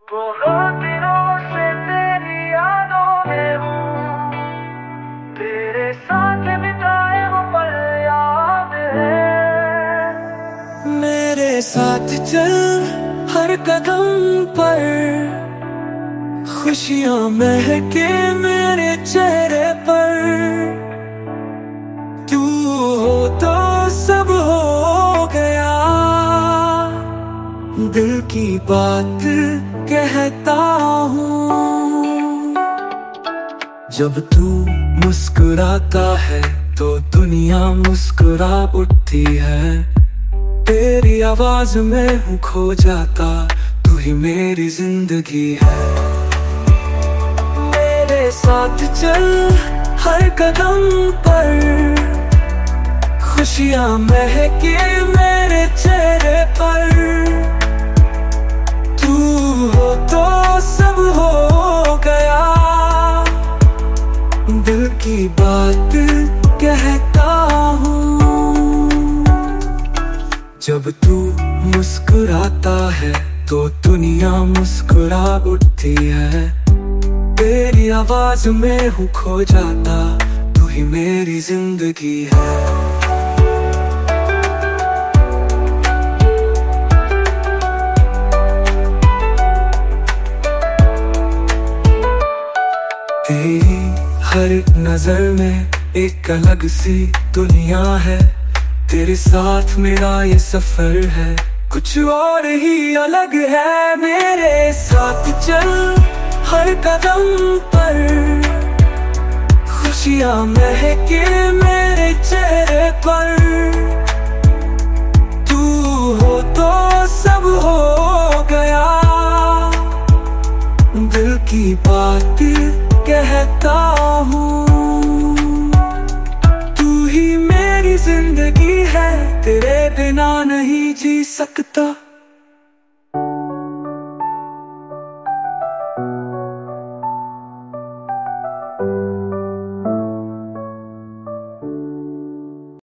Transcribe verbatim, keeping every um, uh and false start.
बहुत दिनों से तेरी यादों में हूँ, तेरे साथ बिताए वो पल याद है। मेरे साथ चल हर कदम पर, खुशियाँ महके मेरे चेहरे पर। तू हो तो सब हो गया, दिल की बात कहता हूँ। जब तू मुस्कुराता है तो दुनिया मुस्कुरा उठती है। तेरी आवाज में हूँ खो जाता, तू ही मेरी जिंदगी है। मेरे साथ चल हर कदम पर, खुशियाँ महके मेरे चेहरे पर। तू हो तो सब हो गया, दिल की बात कहता हूँ। जब तू मुस्कुराता है तो दुनिया मुस्कुरा उठती है। तेरी आवाज में हूँ खो जाता, तू ही मेरी जिंदगी है। तेरी हर नजर में एक अलग सी दुनिया है। तेरे साथ मेरा ये सफर है, कुछ और ही अलग है। मेरे साथ चल हर कदम पर, खुशियाँ महके मेरे चेहरे पर। तू हो तो सब हो गया, दिल की बात कहता हूँ। तू ही मेरी जिंदगी है, तेरे बिना नहीं जी सकता।